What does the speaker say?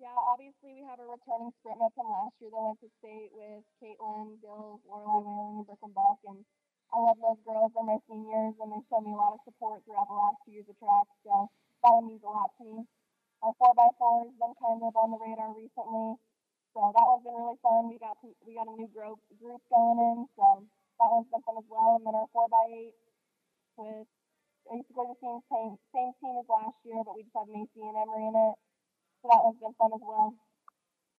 Yeah, obviously we have a returning sprint med from last year that went to state with Caitlin, Bill, Lorelai Whaling, and Brooklyn Buck, and I love those girls. They're my seniors, and they showed me a lot of support throughout the last 2 years of track, so that one means a lot to me. Our 4x4 has been kind of on the radar recently, so that one's been really fun. We got a new group going in, so that one's been fun as well. And then our 4x8 with basically the same team as last year, but we just have Macy and Emery in it, so that one's been fun as well.